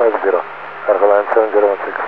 50, Avalanche 7016.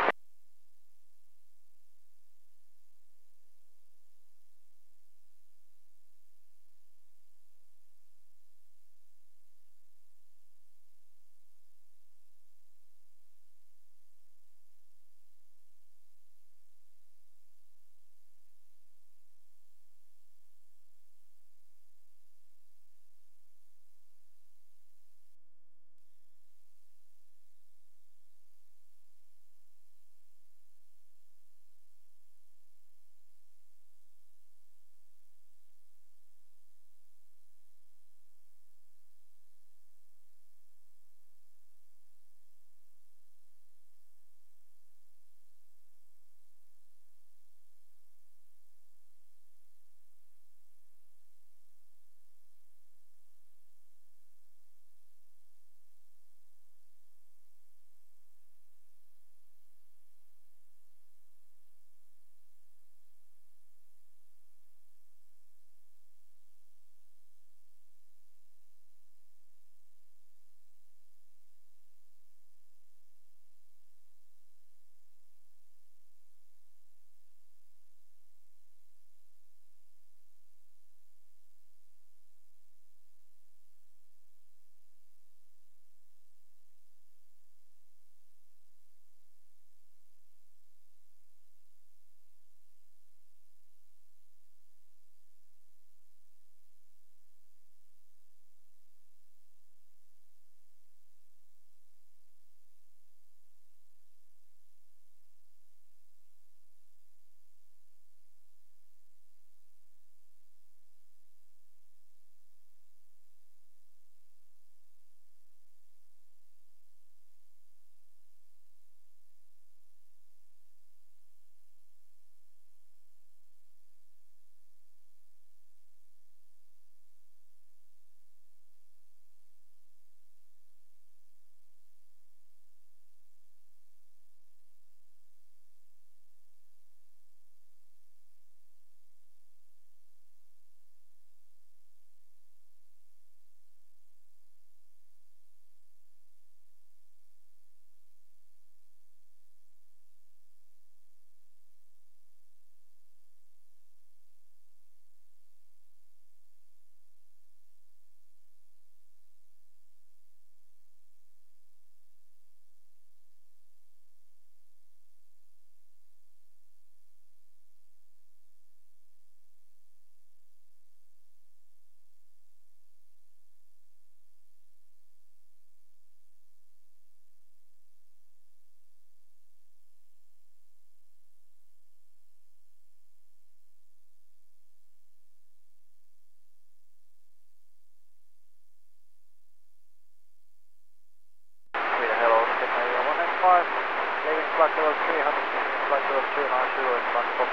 Hello, Sydney 195, leaving flight level 300, flight level 290 in Bangkok.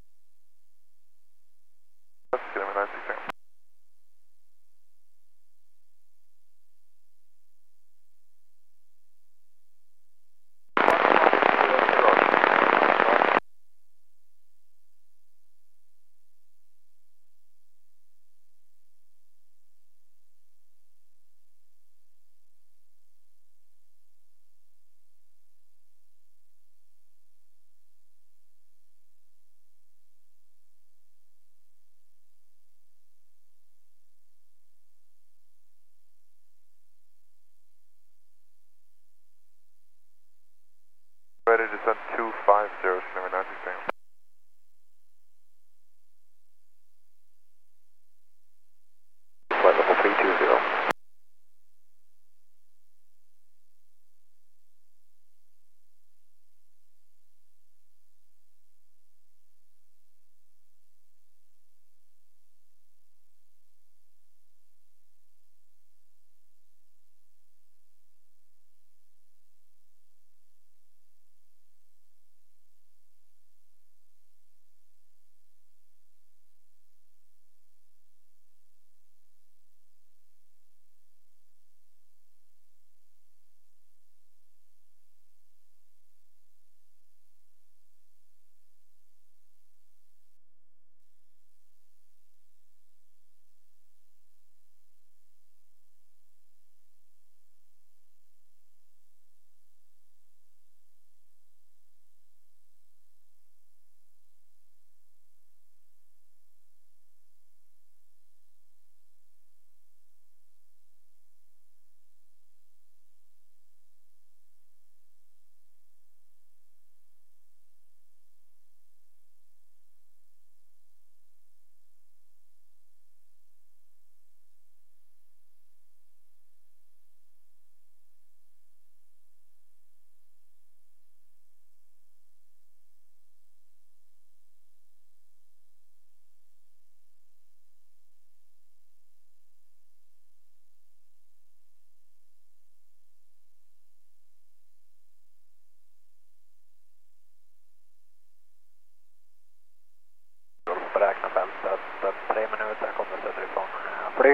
Skinny 916. Ready to send 250, Skinny 916. Flight level 320.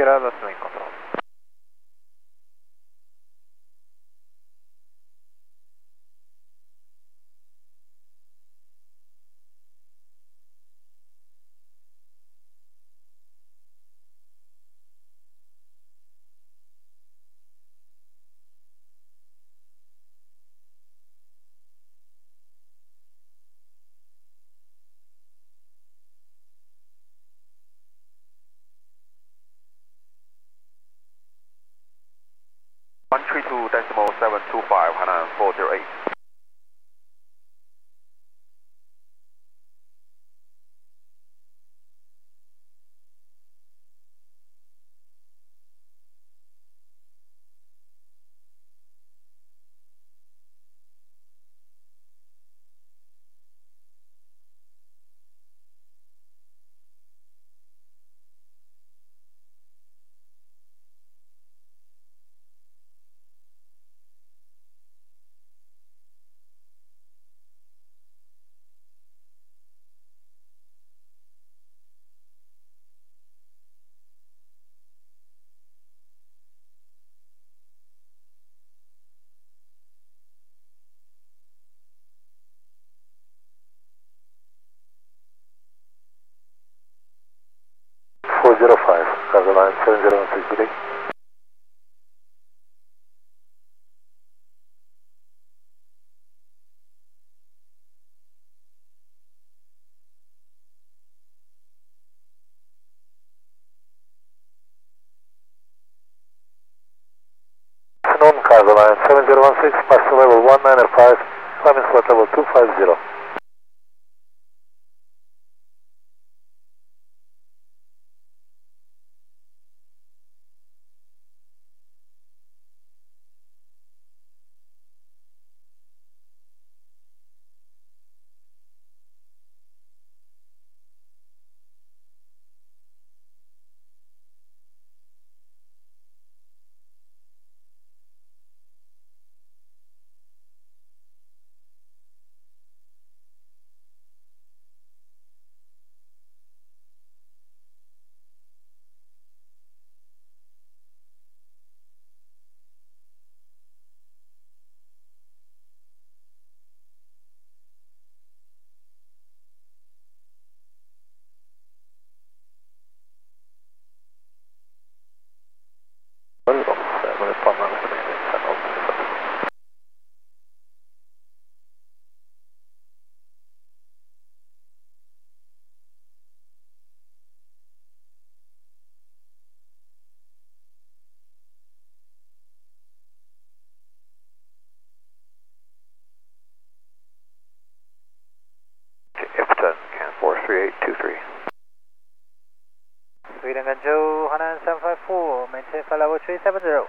grados, main control. One three two decimal 725 Hainan 408. Cargo line 7016 today. Afternoon, Cargo line 7016, passenger level 195, climbing slot level 250. F10, can 43823. Sweden Ganzhou, Hainan 754, maintain flight level 370.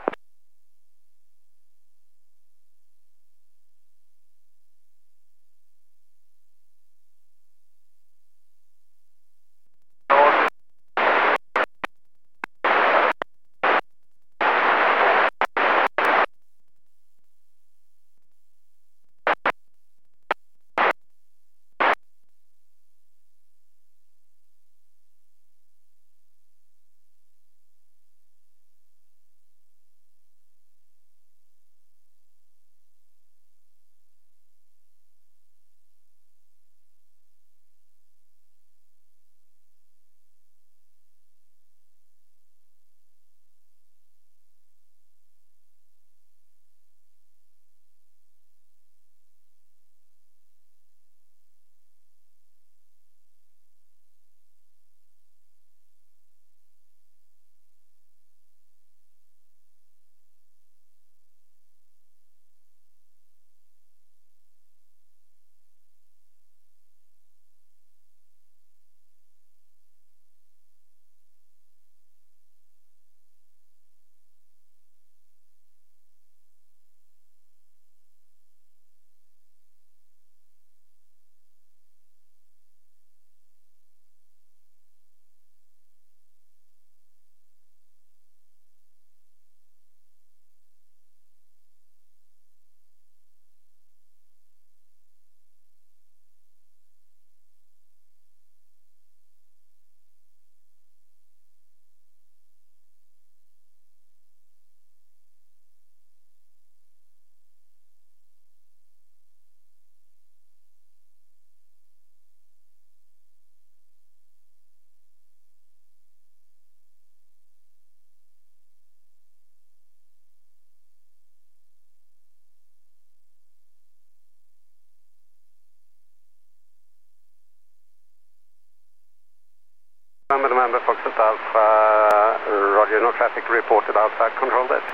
Member Foxtrot Alpha, Roger, no traffic reported outside control desk.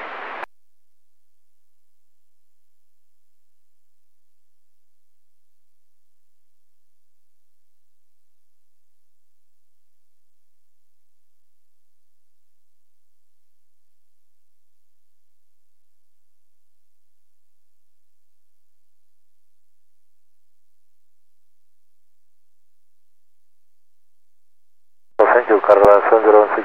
Thank you, Caroline 706.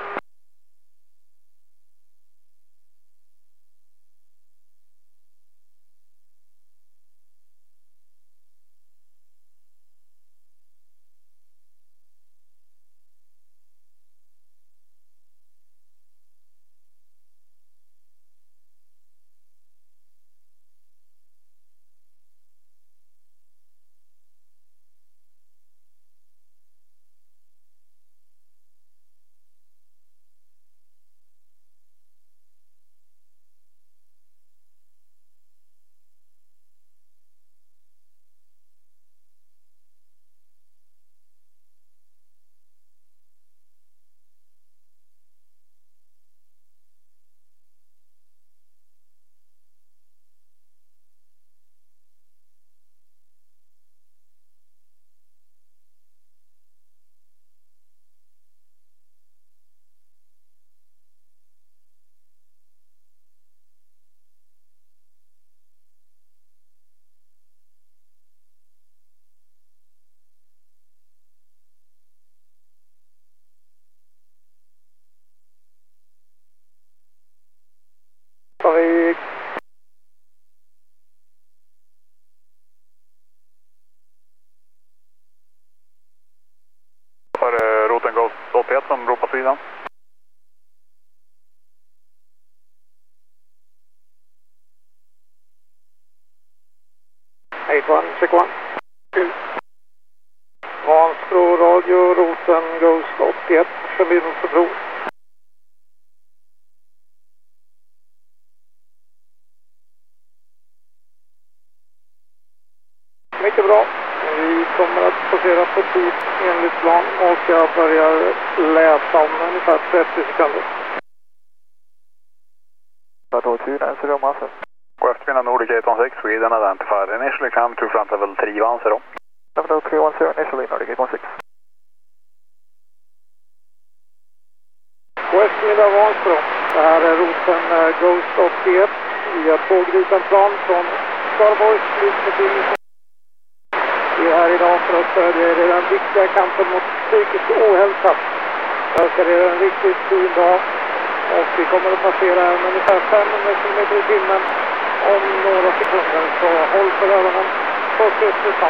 För roten Ghost 81 som ropar sidan. 81, check 1. Vansbro radio, roten Ghost 81, förbindelseprov. Mycket bra. Vi kommer att passera på tid enligt plan och jag börjar läsa om ungefär 30 sekunder. West Finland Nordic 816, Sweden identified. Initially climb to front level 310. Level 310, initially Nordic 816. Eftermiddag Vansbro. Det här är roten Ghost 81 i ett tågrutan plan från Skaraborgs flygflottilj. Vi är här idag för att stödja den viktiga kampen mot psykisk ohälsa. Jag önskar er en riktigt fin dag och vi kommer att passera ungefär 500 km i timmen om några sekunder. Så håll för ögonen på slutrutan.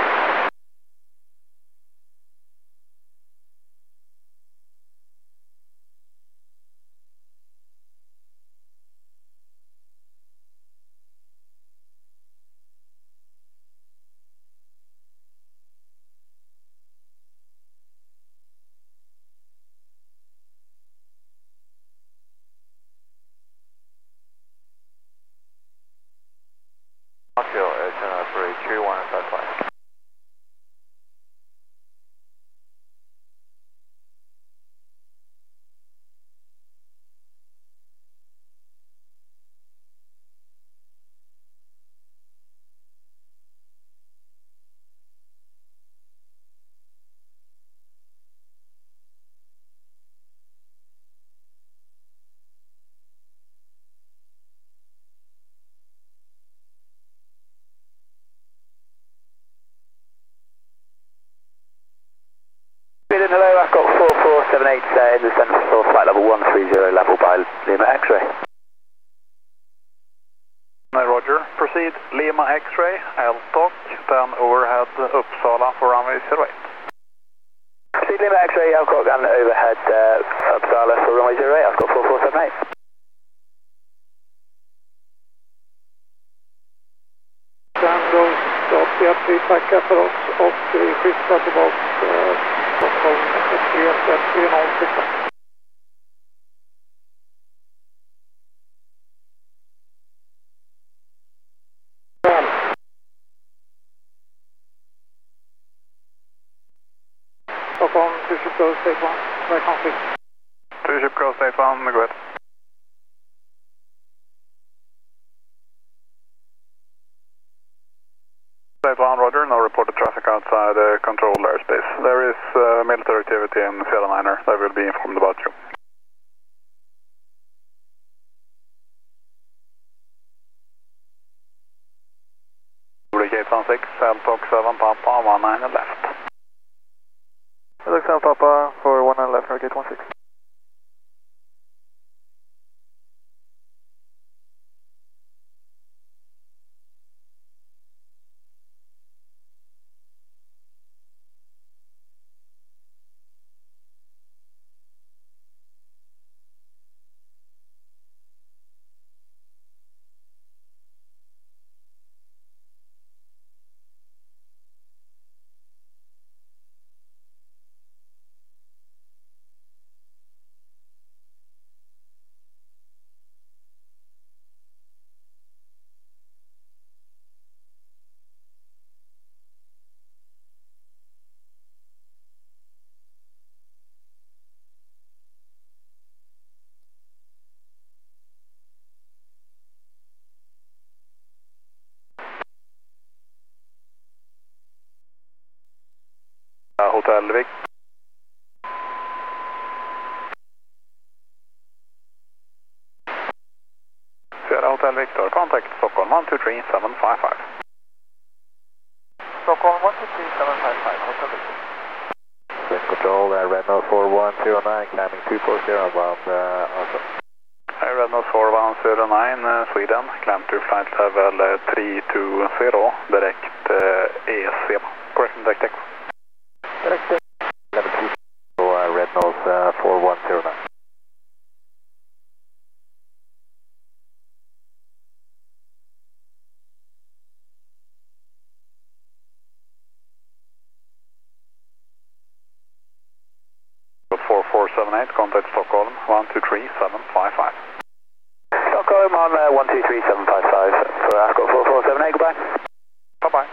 Hello, I've got 4478 in the centre for flight level 130 level by Lima X-ray. Roger, proceed Lima X-ray, LTOC, then overhead Uppsala for runway 08. Proceed Lima X-ray, Alcock and overhead Uppsala for runway 08, I've got 4478. Ghost 81, vi tackar för oss och vi skiftar tillbaka Stockholm 3130. Stockholm, 2 ship Ghost 81, right conflict. 2 ship Ghost 81, go ahead. State 1, roger, no reported traffic outside controlled airspace. There is military activity in Sierra 9er. They will be informed about you. Gate 16, Eltok 7 Papa, 19 left. Eltok 7 Papa for 19 left, Gate 16. Hotel Vic. Sierra Hotel Victor, contact Stockholm 123755. Stockholm 123755, Hotel Victor. Wind control, Red Nose 4109, climbing 240 bound Oslo. Hey, Red Nose 4109, Sweden, climb to flight level 320, direct EC, correct direct echo. Direct level 3, Red Nose 4109. Contact Stockholm 123755. Stockholm on 123755 for Ascot 4478, goodbye. Bye-bye.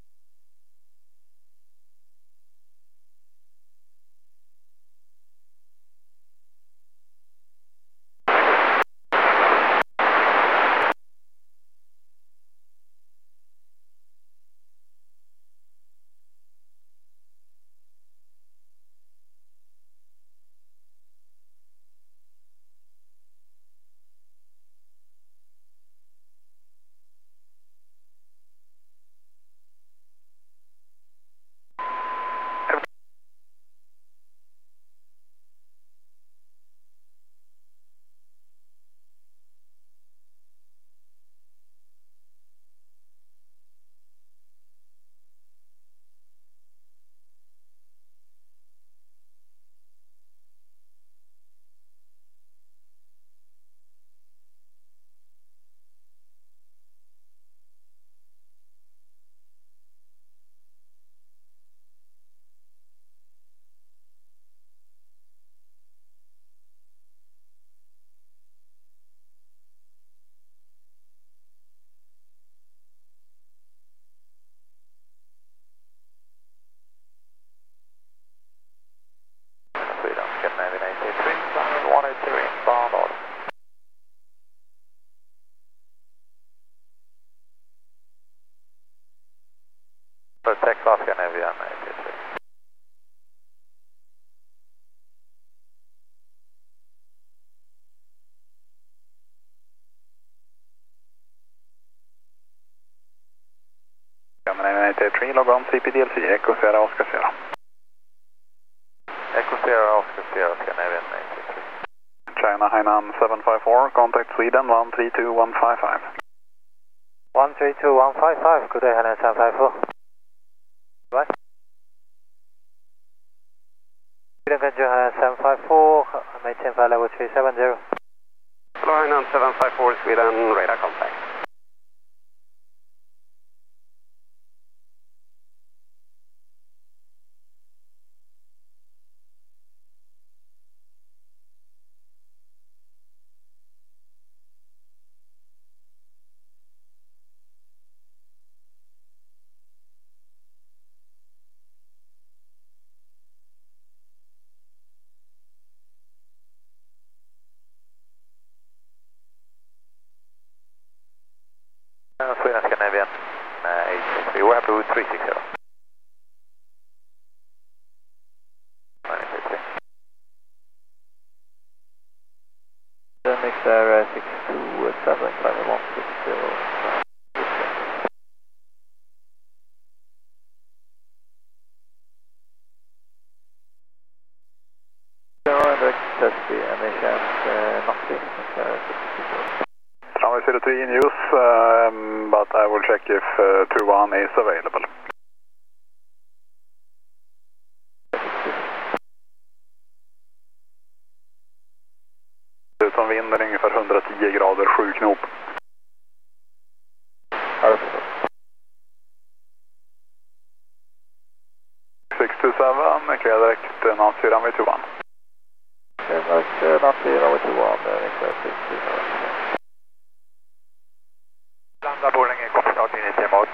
Texas Oscar Navian 83. Camera 83, log on CPDLC, Echo Sierra Oscar Sierra. Echo Sierra Oscar Sierra, Scandinavian 83. China Hainan 754, contact Sweden 132155. 132155, good day Hainan 754. Bye. Sweden Conjure Hainan 754, maintain flight level 370. Hello Hainan 754, Sweden, radar contact. you were happy with 360? Then mix there 627, climbing 160. Test the emissions, nothing. Runway 03 in use, but I will check if 21 is available. Utan vind är ungefär 110 grader, 7 knop. 627, clear direct, Nancy runway 21. Nancy runway 21, Landa Borlänge, kommer snart in i TMA.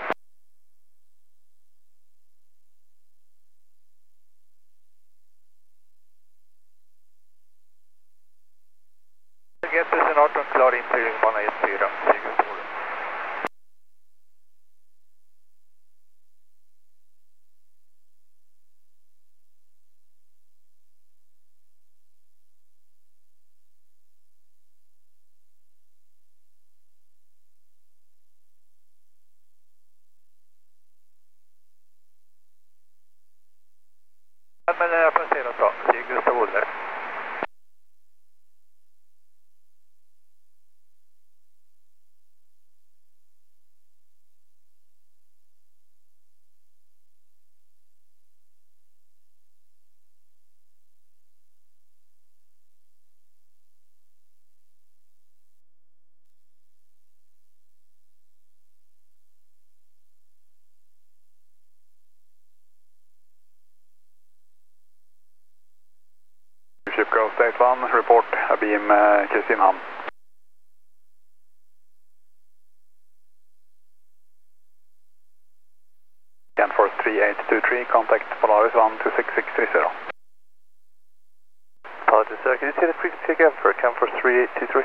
Get this in 18 klar in till bana 14, Sigurdsborg. Men jag passerar så, Sigurdsborg. Ship Coast 81, report beam Kristinehamn. Force 3823, contact Polaris 12660. Apologies, sir. Can you say the frequency again for Force 3823?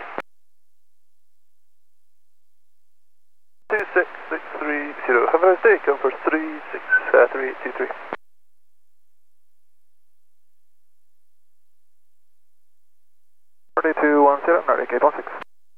26630. Have a nice day, Force 3823. 4210, Nordic 816.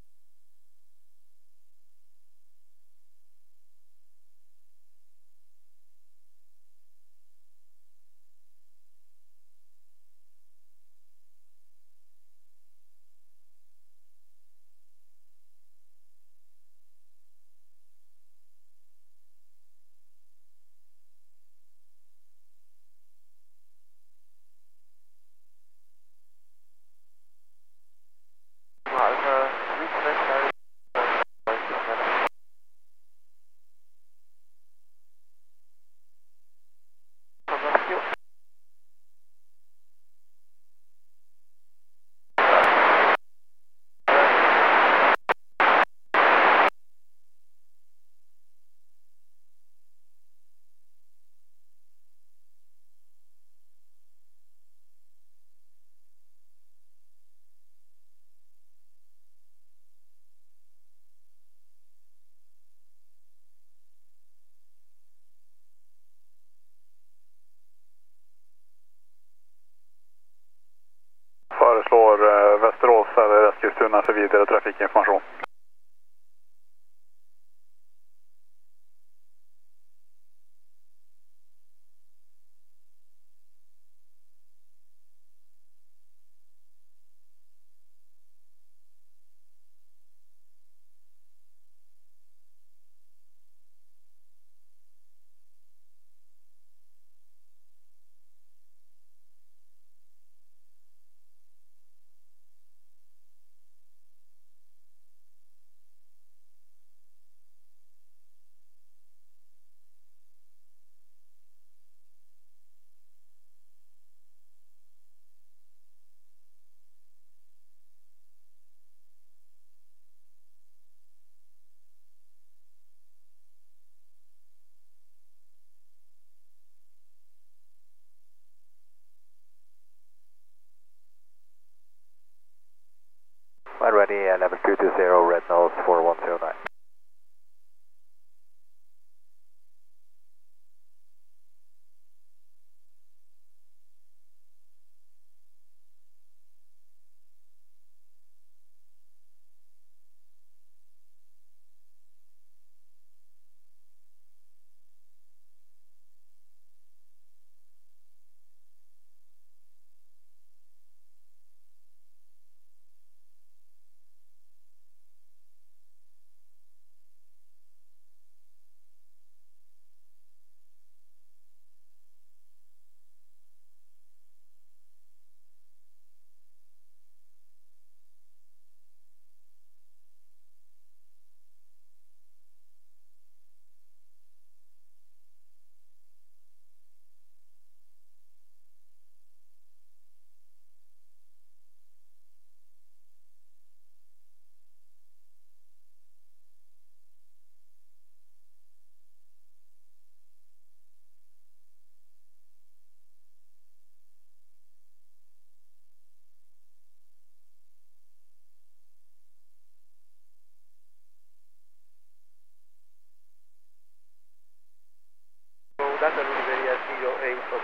Föreslår Västerås eller Eskilstuna för vidare trafikinformation.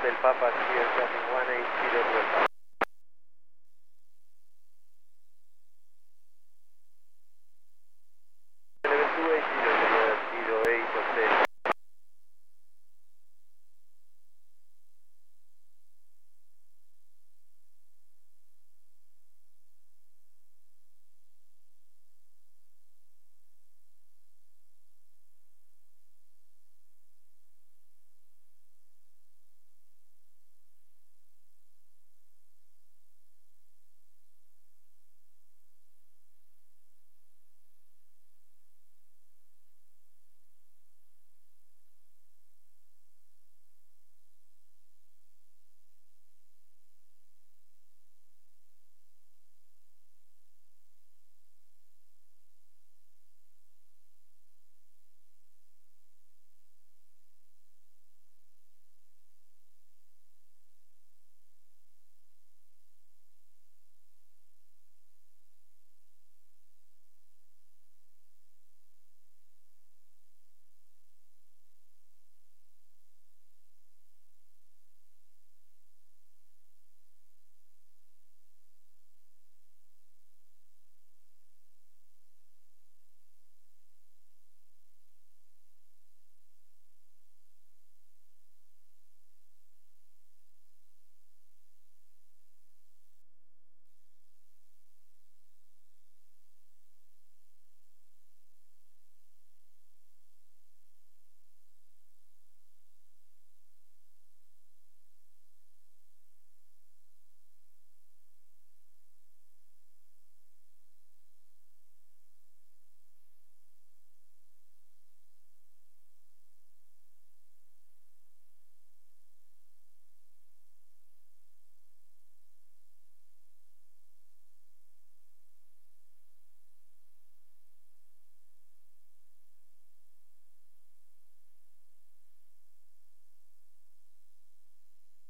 Hotel Papa, clear, traffic 180 Delta.